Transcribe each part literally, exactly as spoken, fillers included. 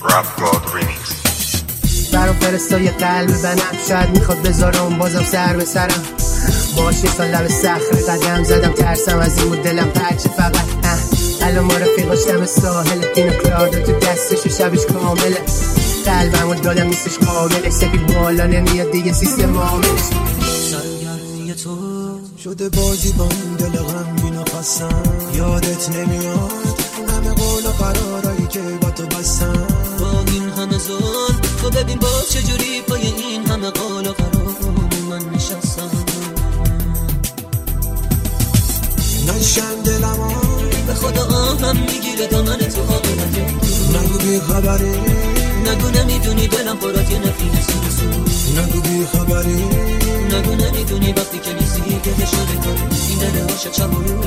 Rap God Remix. برام فرستا یه قلب بنم، شاید میخواد بذارم بازم سر به سرم. باشه سال لب صخره قدم زدم، ترسم از این بود دلم پرچه فقط. الان ما رفیقاش دم ساحل، دینو کلاردو تو دستش و شبش کامله. قلبم و دادم نیستش قابلش، سپید بالا نمیاد دیگه سیستم عاملش. سرگرمی تو شده بازی با این دل غمگین و خستم. یادت نمیاد همه قول و قرارایی که با تو بستم. با این همه ظلم تو ببین باز چجوری پای این همه قول و قرار من نشستم. نشم دلم به خدا آهم میگیره دامن تو آقلت. نگو بی خبری، نگو نمیدونی دلم پرات یه نفیسی نسو. نگو بی خبری، نگو نمیدونی وقتی که نیستی که شده کن این دل هاشه چمونو.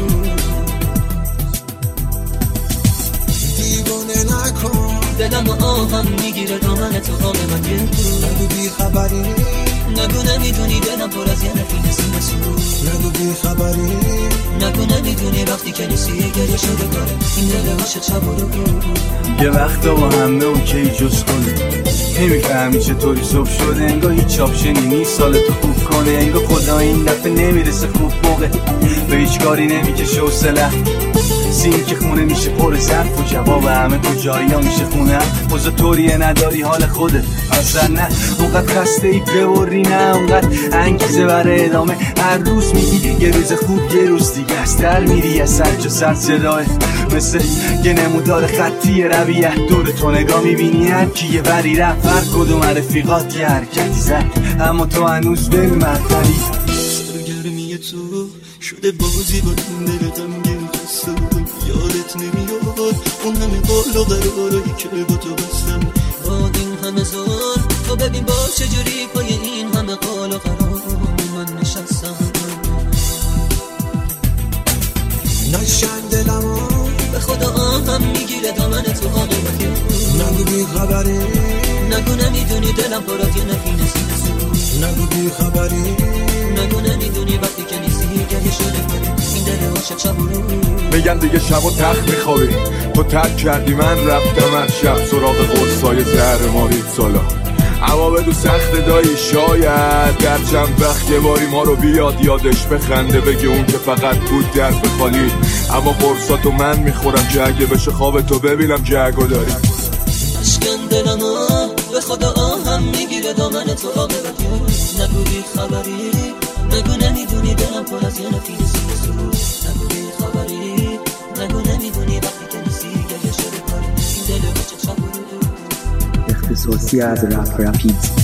دیوونه نکن دلم آهم میگیره دامن تو آقلت. نگو بی خبری، نگو نمیدونی دلم پر از یه نفیسی نسو. نگو بی خبری، نگو نمیدونی وقتی که نیستی گریه شده کاره این دل هاشه چمونو. یه وقتا با همه اوکی جز کنه، نمیفهمی چطوری صبح شده. انگار هیچ آپشنی نیست سالتو خوب کنه. انگار خدا این دفعه نمیرسه خوب موقع، به هیچ کاری نمیکشه حوصله. سیم که خونه میشه پر ظرف و جواب همه کجایی ها میشه خونه. بازا طوریه نداری حال خودت اصلا نه. اونقدر خسته ای ببری نه، اونقدر انگیزه برای ادامه. هر روز میگی یه روز خوب یه روز دیگه از در میری. از سر جا سر صداه مثل یه نمودار خطی رویت. دور تو نگاه میبینی هر کی یه وری رفت. هر کدوم رفیقات یه حرکتی زد، اما تو هنوز بری مرتبی. سرگرمی تو شده بازی با این دل غمگین خستم. یادت نمیاد اون همه قول و قرارایی که با تو بستم. با این همه ظلم تو ببین باز چجوری پای این همه قول و قرار من نشستم. نشن دلمو به خدا آهم میگیره دامن تو آقلت. نگو بی خبری، نگو نمیدونی دلم پرات یه نفیسی نسو. نگو بی خبری، نگو نمیدونی وقتی که نیستی گریه شده کنه این دل هاشه چمونو. میگن دیگه شب و تخت میخوابی، تو ترک کردی من رفتم هر شب سراغ قرصای زهر مارید سالا. اما بدو سخت دایی شاید در چند وقت یه باری ما رو بیاد یادش بخنده، بگه اون که فقط بود در بخالی. اما قرصاتو من میخورم که اگه بشه خواب تو ببینم جگو داری. اشکن دلمو به خدا آهم میگیره دامن تو آقلت. نگو بی خبری، نگو نمیدونی دلم پر از یه نفیسی نسو. نگو بی خبری، نگو نمیدونی وقتی که نیستی گریه شده کاره این دل هاشه چمونو. اختصاصی از رپ رپیز